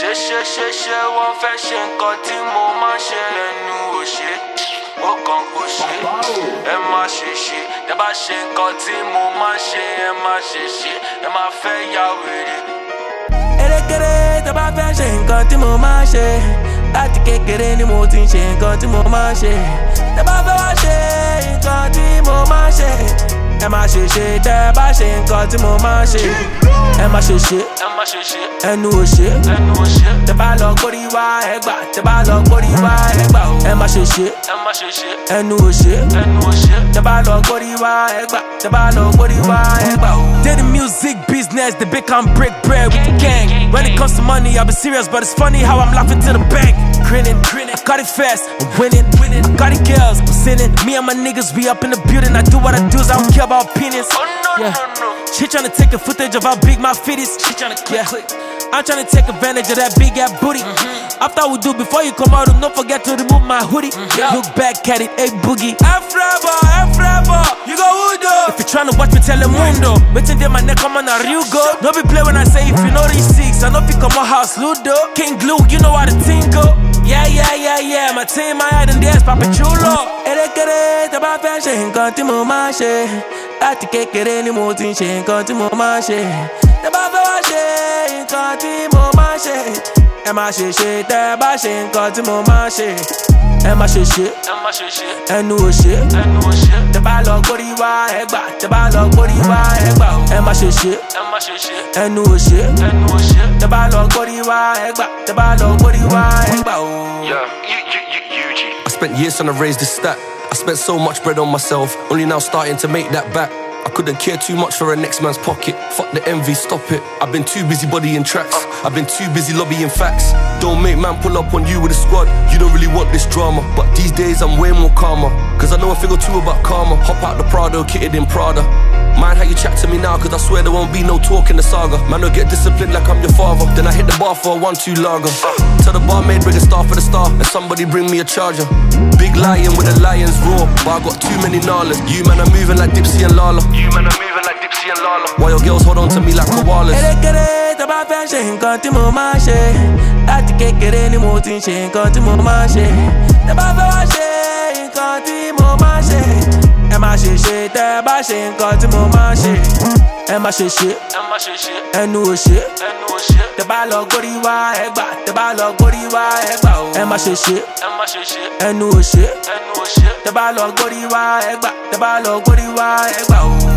ṣe wọ́n fẹ́ ṣe nǹkan tí mo máa ṣe ẹnu ò ṣe ó kàn kò ṣe ẹ má ṣe ṣe tẹ́ bá ṣe nǹkan tí mo máa ṣe ẹ má ṣe ṣe ẹ má fẹ́ ya wèrè. Erékeré tẹ́ bá fẹ́ ṣe nǹkan tí mo máa ṣe láti kékeré ni mo ti ń ṣe nǹkan tí mo máa ṣe tẹ́ bá fẹ́ wá ṣe nǹkan tí mo máa ṣe ẹ má ṣe ṣe tẹ́ bá ṣe nǹkan tí mo máa ṣe ẹ má ṣe ṣe ẹnu ò ṣe tẹ́ bá lọ gbórí wá ẹgbà tẹ́ bá lọ gbórí wá ẹgbà ẹ má ṣe ṣe ẹnu ò ṣe tẹ́ bá lọ gbórí wá ẹgbà tẹ́ bá lọ gbórí wá ẹgbà. Did the music business, the big can break bread with the gang. When it comes to money, I'll be serious, but it's funny how I'm laughing to the bank. Grinning, I got it fast, I'm winning. I got it girls, I'm sinning. Me and my niggas, we up in the building. I do what I do, so I don't care about opinions. She tryna take a footage of how big my feet is. She tryna click. I'm tryna take advantage of that big ass booty. After we do, before you come out, don't forget to remove my hoodie. Look back at it, hey boogie. F-Rabo, you go Udo. If you tryna watch me, tell them Mundo. Waiting there, my neck, I'm on a real go. Don't be play when I say if you know these six. I know if you come my house, Ludo. King Glue, you know how the team go. Yeah. My team, my head and dance, Papa Chulo. Erékeré tẹ́ bá fẹ́ ṣe nǹkan tí mo máa ṣe láti kékeré ni mo ti ń ṣe nǹkan tí mo máa ṣe tẹ́ bá fẹ́ wá ṣe nǹkan tí mo máa ṣe ẹ má ṣe ṣe tẹ́ bá ṣe nǹkan tí mo máa ṣe ẹ má ṣe ṣe ẹnu ò ṣe tẹ́ bá lọ gbórí wá ẹgbà tẹ́ bá lọ gbórí wá ẹgbà ẹ má ṣe ṣe ẹnu ò ṣe tẹ́ bá lọ gbórí wá ẹgbà tẹ́ bá lọ gbórí wá ẹgbà o. I spent years trying to raise this stat. I spent so much bread on myself, only now starting to make that back. I couldn't care too much for a next man's pocket. Fuck the envy, stop it. I've been too busy bodying tracks. I've been too busy lobbying facts. Don't make man pull up on you with a squad. You don't really want this drama. But these days I'm way more calmer, cause I know a figure too about karma. Hop out the Prado, kitted in Prada. Mind how you chat to me now, cause I swear there won't be no talk in the saga. Man, don't get disciplined like I'm your father. Then I hit the bar for a 1-2 lager. Tell the barmaid bring a star for the star, and somebody bring me a charger. Big lion with a lion's roar, but I got too many gnarlers. You man are moving like Dipsy and Lala. Why your girls hold on to me like koalas? Erékeré tẹ́ bá fẹ́ ṣe nǹkan tí mo máa ṣe láti kékeré ni mo ti ń ṣe nǹkan tí mo máa ṣe tẹ́ bá fẹ́ wá ṣe nǹkan tí mo máa ṣe ẹ má ṣe ṣe tẹ́ bá ṣe nǹkan tí mo máa ṣe ẹ má ṣe ṣe ẹnu ò ṣe tẹ́ bá lọ gbórí wá ẹgbà tẹ́ bá lọ gbórí wá ẹgbà ẹ má ṣe ṣe ẹnu ò ṣe tẹ́ bá lọ gbórí wá ẹgbà tẹ́ bá lọ gbórí wá ẹgbà o.